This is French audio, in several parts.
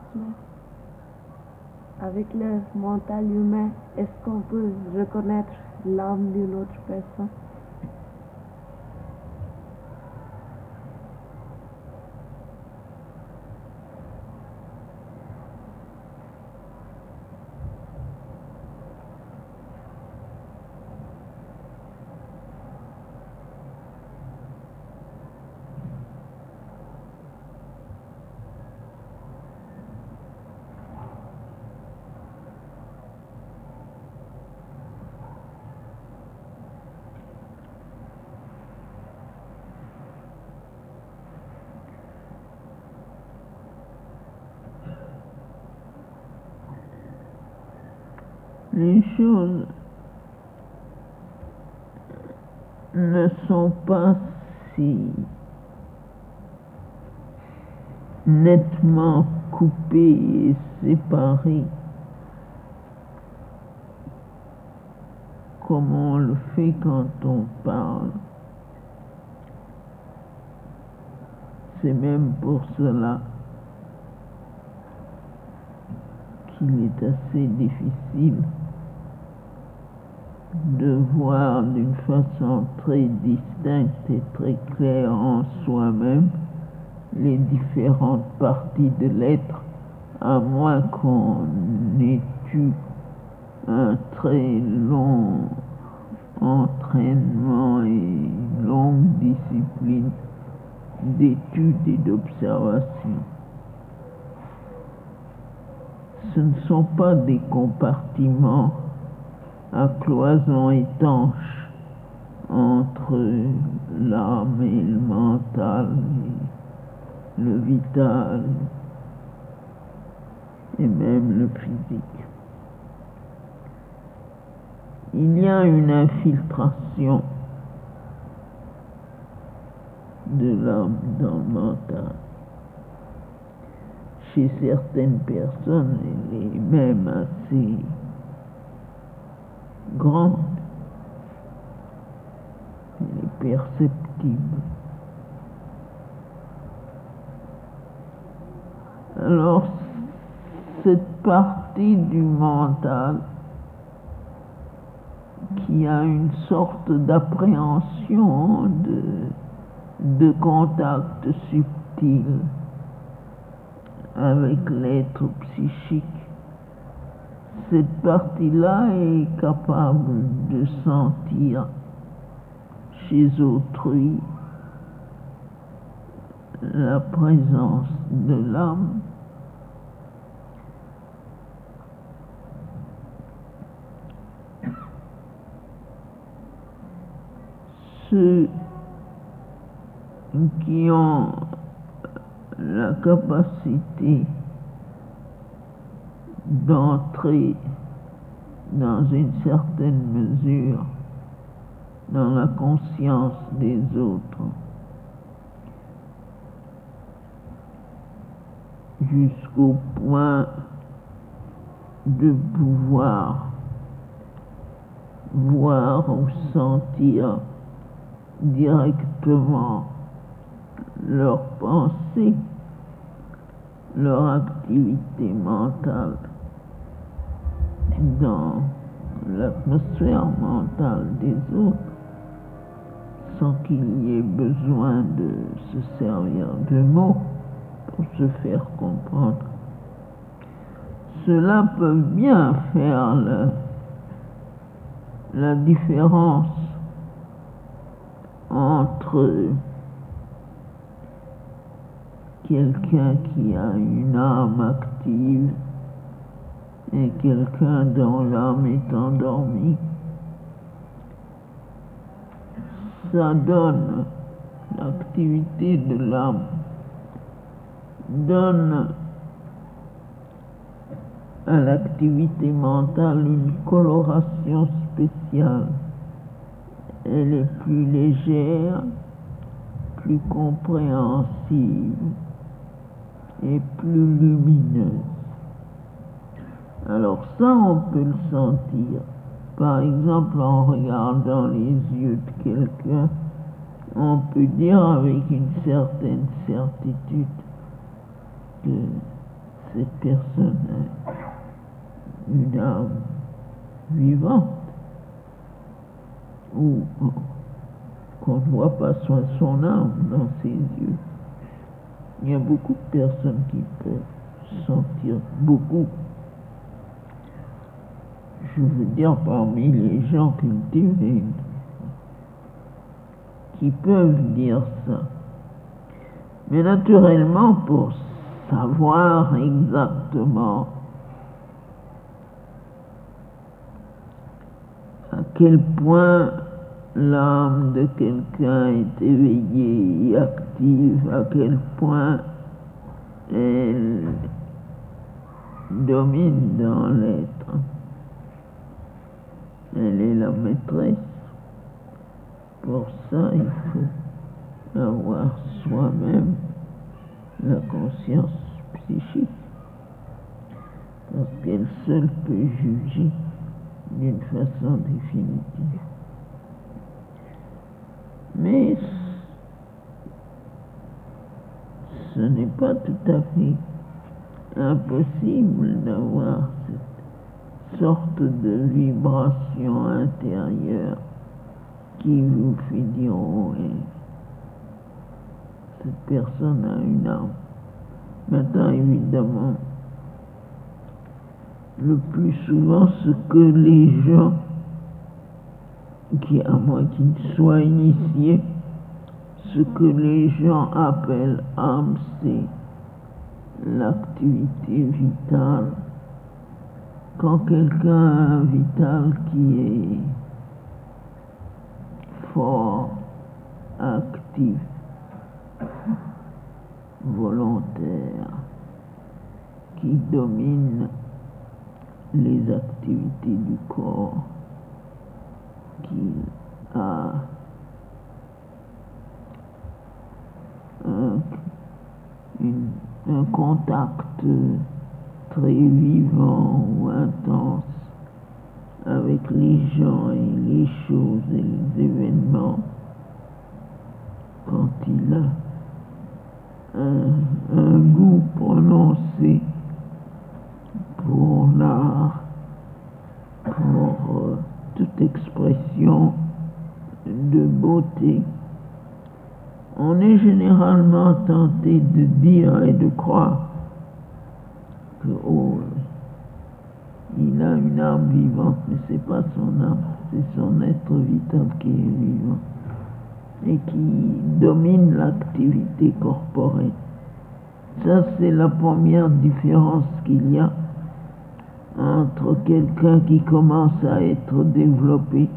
Mais avec le mental humain, est-ce qu'on peut reconnaître l'âme d'une autre personne? Les choses ne sont pas si nettement coupées et séparées comme on le fait quand on parle. C'est même pour cela qu'il est assez difficile de voir d'une façon très distincte et très claire en soi-même les différentes parties de l'être, à moins qu'on ait eu un très long entraînement et une longue discipline d'étude et d'observation. Ce ne sont pas des compartiments à cloison étanche entre l'âme et le mental, et le vital et même le physique. Il y a une infiltration de l'âme dans le mental. Chez certaines personnes, elle est même assez grande. Elle est perceptible. Alors, cette partie du mental qui a une sorte d'appréhension de contact subtil avec l'être psychique, cette partie-là est capable de sentir chez autrui la présence de l'âme. Ceux qui ont la capacité d'entrer dans une certaine mesure dans la conscience des autres jusqu'au point de pouvoir voir ou sentir directement leurs pensées, leur activité mentale dans l'atmosphère mentale des autres, sans qu'il y ait besoin de se servir de mots pour se faire comprendre. Cela peut bien faire la différence entre quelqu'un qui a une âme active et quelqu'un dont l'âme est endormie. Ça donne, l'activité de l'âme donne à l'activité mentale une coloration spéciale. Elle est plus légère, plus compréhensive et plus lumineuse. Alors ça, on peut le sentir. Par exemple, en regardant les yeux de quelqu'un, on peut dire avec une certaine certitude que cette personne a une âme vivante, ou qu'on ne voit pas son âme dans ses yeux. Il y a beaucoup de personnes qui peuvent sentir beaucoup. Je veux dire, parmi les gens cultivés, qui peuvent dire ça. Mais naturellement, pour savoir exactement à quel point l'âme de quelqu'un est éveillée et active, à quel point elle domine dans l'être. Elle est la maîtresse. Pour ça, il faut avoir soi-même la conscience psychique, parce qu'elle seule peut juger d'une façon définitive. Mais ce n'est pas tout à fait impossible d'avoir cette sorte de vibration intérieure qui vous fait dire, oh, cette personne a une âme. Maintenant, évidemment, le plus souvent, ce que les gens, à moins qu'ils soient initiés, ce que les gens appellent âme, c'est l'activité vitale. Quand quelqu'un a un vital qui est fort, actif, volontaire, qui domine les activités du corps, qui a un contact très vivant ou intense avec les gens et les choses et les événements, quand il a un goût prononcé pour l'art, pour toute expression de beauté, on est généralement tenté de dire et de croire que, oh, il a une âme vivante, mais c'est pas son âme, c'est son être vital qui est vivant et qui domine l'activité corporelle. Ça, c'est la première différence qu'il y a entre quelqu'un qui commence à être développé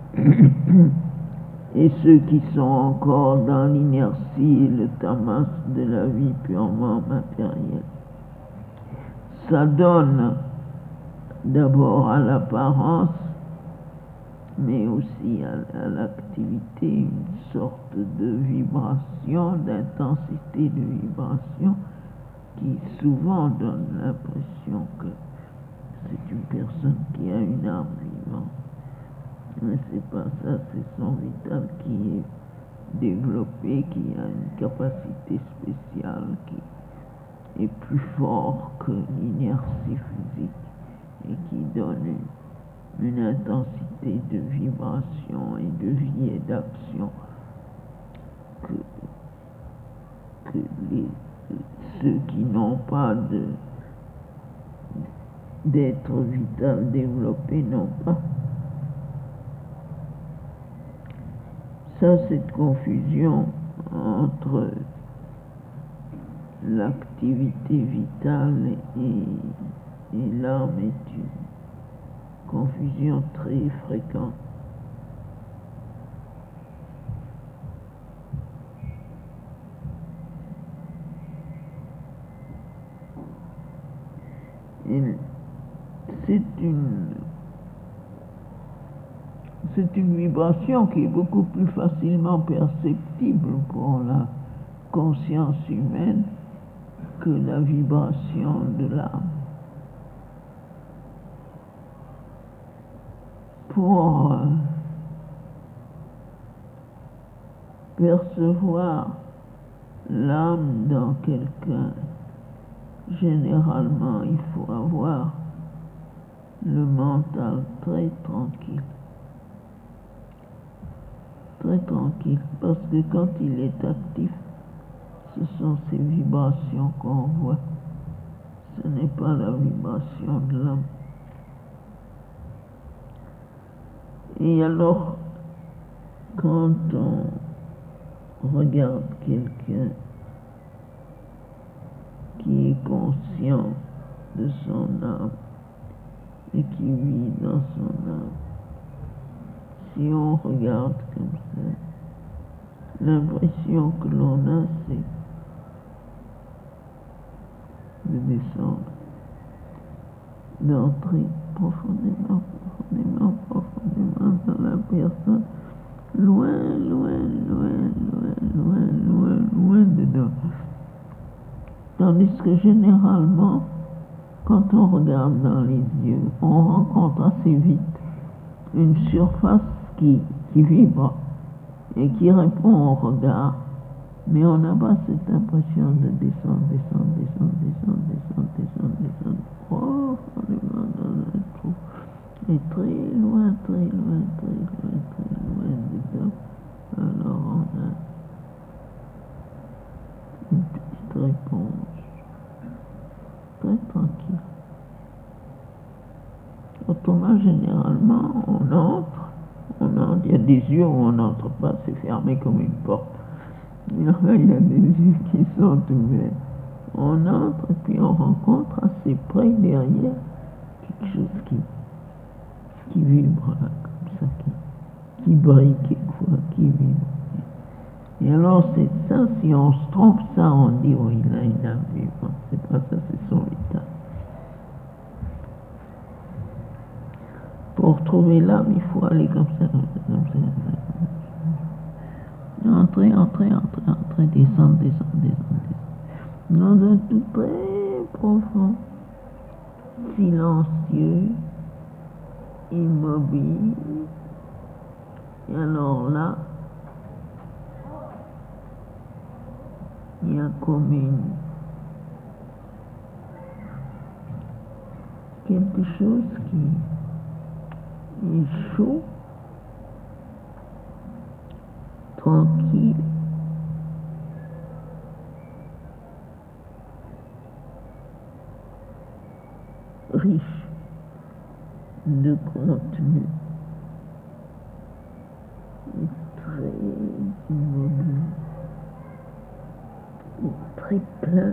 et ceux qui sont encore dans l'inertie et le tamas de la vie purement matérielle. Ça donne d'abord à l'apparence, mais aussi à l'activité, une sorte de vibration, d'intensité de vibration qui souvent donne l'impression que c'est une personne qui a une âme vivante. Mais c'est pas ça, c'est son vital qui est développé, qui a une capacité spéciale, qui est plus fort que l'inertie physique et qui donne une intensité de vibration et de vie et d'action que ceux qui n'ont pas d'être vital développé n'ont pas. Ça, cette confusion entre l'activité vitale et l'âme est une confusion très fréquente. Et c'est une vibration qui est beaucoup plus facilement perceptible pour la conscience humaine que la vibration de l'âme. Pour percevoir l'âme dans quelqu'un généralement, il faut avoir le mental très tranquille. Très tranquille, parce que quand il est actif, ce sont ces vibrations qu'on voit. Ce n'est pas la vibration de l'âme. Et alors, quand on regarde quelqu'un qui est conscient de son âme et qui vit dans son âme, si on regarde comme ça, l'impression que l'on a, c'est de descendre, d'entrer profondément dans la personne, loin dedans. Tandis que généralement, quand on regarde dans les yeux, on rencontre assez vite une surface qui vibre et qui répond au regard, mais on n'a pas cette impression de descendre profondément dans le trou, et très loin dedans. Alors on a une petite réponse, très tranquille. Autrement, généralement, on entre, il y a des yeux où on n'entre pas, c'est fermé comme une porte. Il y a des yeux qui sont ouverts. On entre et puis on rencontre assez près derrière quelque chose qui vibre là, comme ça, qui brille quelquefois, qui vibre. Et alors c'est ça, si on se trompe ça, on dit oui, là il a vu. Bon, c'est pas ça, c'est son état. Pour trouver l'âme, il faut aller comme ça. Entrer, descendre. Dans un tout très profond, silencieux, immobile. Et alors là, il y a comme quelque chose qui est chaud, tranquille, riche de contenu, et très immobile, et très plein.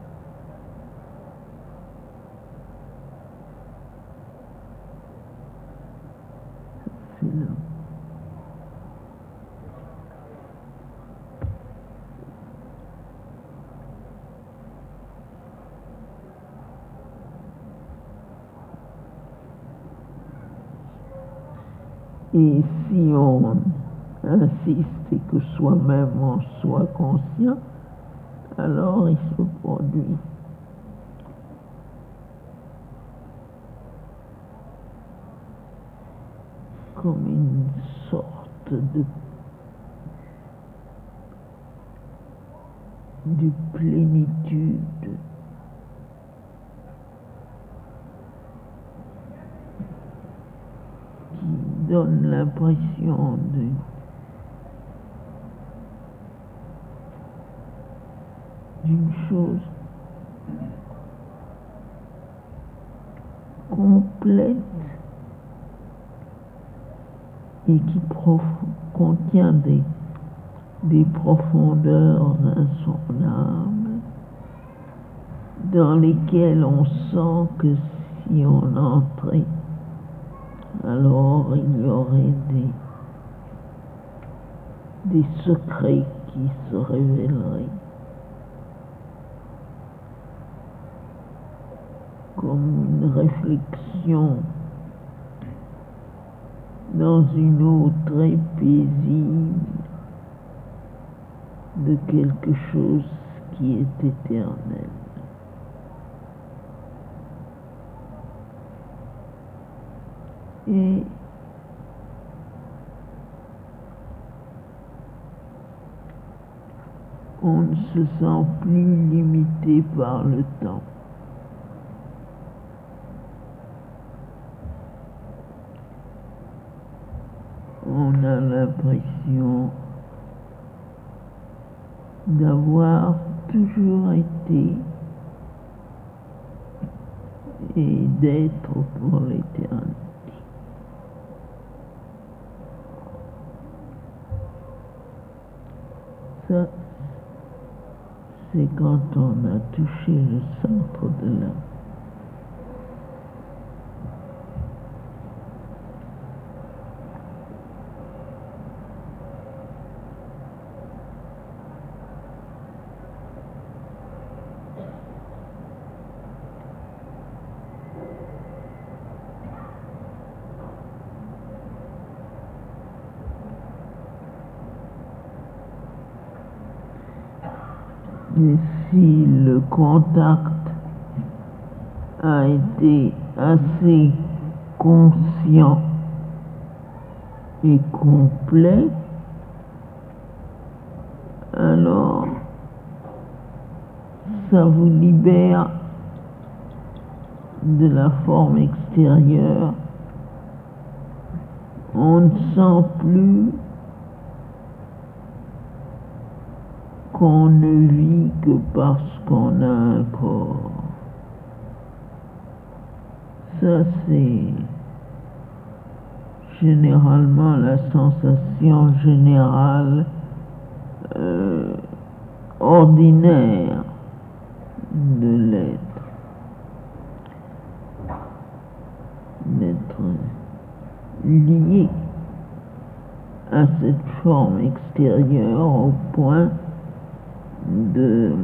C'est là. Et si on insiste et que soi-même on soit conscient, alors il se produit comme une sorte de plénitude qui donne l'impression d'une chose complète et qui contient des profondeurs insondables dans lesquelles on sent que si on entrait, alors il y aurait des secrets qui se révéleraient, comme une réflexion dans une eau très paisible de quelque chose qui est éternel. Et on ne se sent plus limité par le temps. on a l'impression d'avoir toujours été et d'être pour l'éternité. Ça, c'est quand on a touché le centre de l'âme. Et si le contact a été assez conscient et complet, alors ça vous libère de la forme extérieure. On ne sent plus qu'on ne vit que parce qu'on a un corps. Ça, c'est généralement la sensation générale ordinaire de l'être. D'être lié à cette forme extérieure au point de,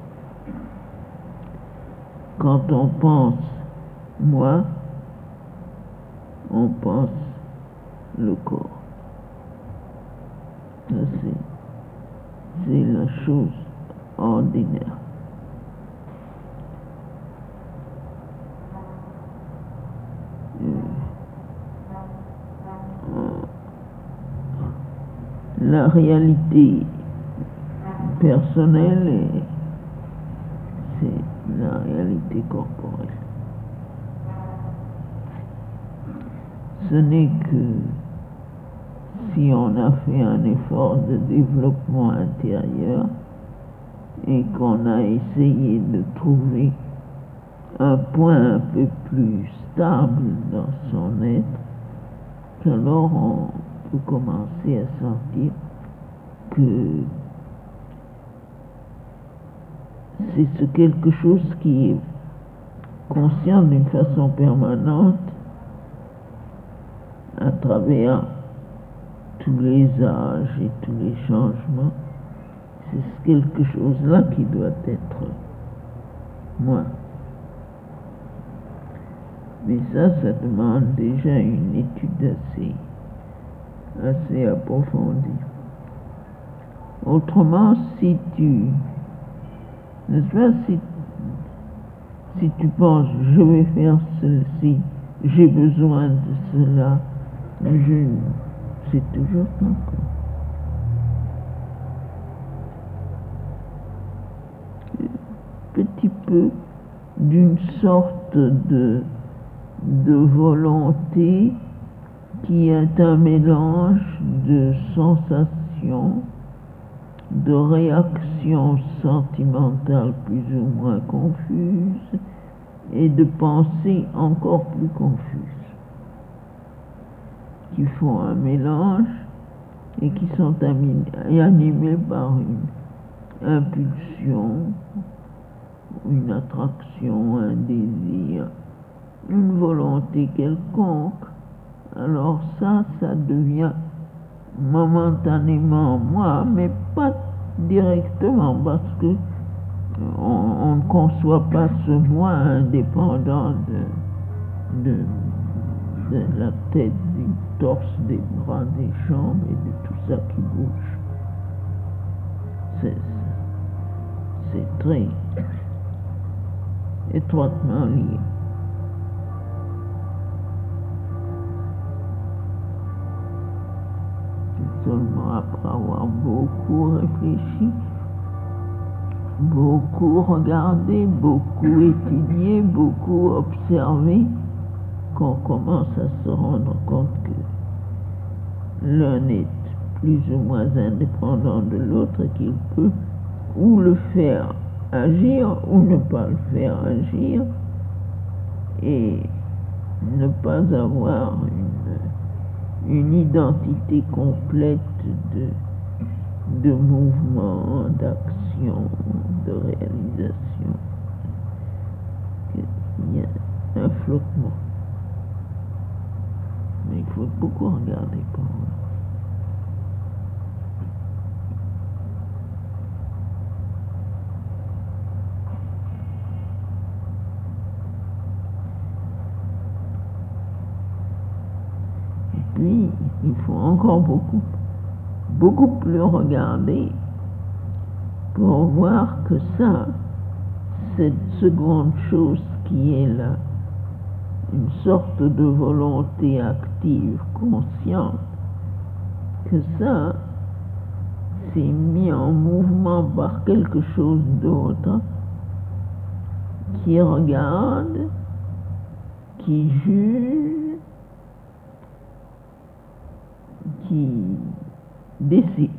quand on pense moi, on pense le corps. Ça, c'est la chose ordinaire. La réalité personnelle, c'est la réalité corporelle. Ce n'est que si on a fait un effort de développement intérieur et qu'on a essayé de trouver un point un peu plus stable dans son être, qu'alors on peut commencer à sentir que c'est ce quelque chose qui est conscient d'une façon permanente à travers tous les âges et tous les changements. C'est quelque chose-là qui doit être moi. Mais ça demande déjà une étude assez approfondie. Autrement, si tu, n'est-ce pas, si tu penses, je vais faire ceci, j'ai besoin de cela, c'est toujours ton corps. Petit peu d'une sorte de volonté qui est un mélange de sensations, de réactions sentimentales plus ou moins confuses et de pensées encore plus confuses, qui font un mélange et qui sont animées par une impulsion, une attraction, un désir, une volonté quelconque. Alors ça devient momentanément moi, mais pas directement, parce que on ne conçoit pas ce moi indépendant de la tête, du torse, des bras, des jambes et de tout ça qui bouge. C'est très étroitement lié. Seulement après avoir beaucoup réfléchi, beaucoup regardé, beaucoup étudié, beaucoup observé, qu'on commence à se rendre compte que l'un est plus ou moins indépendant de l'autre et qu'il peut ou le faire agir ou ne pas le faire agir et ne pas avoir une identité complète de mouvement, d'action, de réalisation. Il y a un flottement. Mais il faut beaucoup regarder pour voir. Et puis, il faut encore beaucoup plus regarder pour voir que ça, cette seconde chose qui est là, une sorte de volonté active, consciente, que ça, c'est mis en mouvement par quelque chose d'autre qui regarde, qui juge, qui décide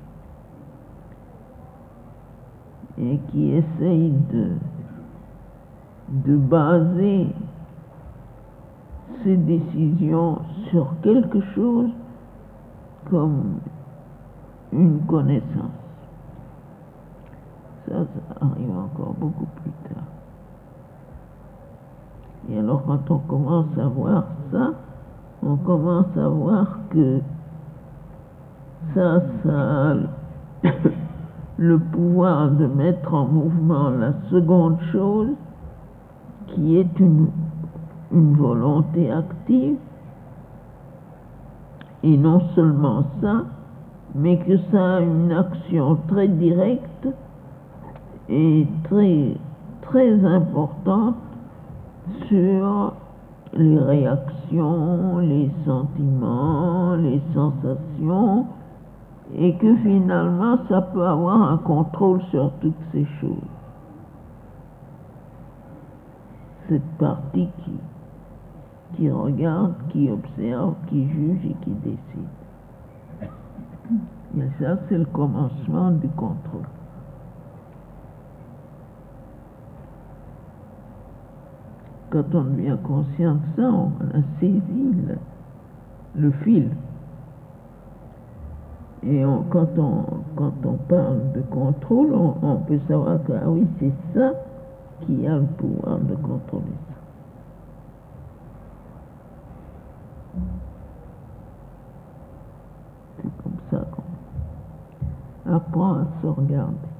et qui essaye de baser ses décisions sur quelque chose comme une connaissance. Ça arrive encore beaucoup plus tard. Et alors quand on commence à voir ça, on commence à voir que ça a le pouvoir de mettre en mouvement la seconde chose qui est une volonté active, et non seulement ça, mais que ça a une action très directe et très importante sur les réactions, les sentiments, les sensations, et que finalement ça peut avoir un contrôle sur toutes ces choses. Cette partie qui regarde, qui observe, qui juge et qui décide. Et ça, c'est le commencement du contrôle. Quand on devient conscient de ça, on a saisi le fil. Et quand on parle de contrôle, on peut savoir que, ah oui, c'est ça qui a le pouvoir de contrôler ça. C'est comme ça qu'on apprend à se regarder.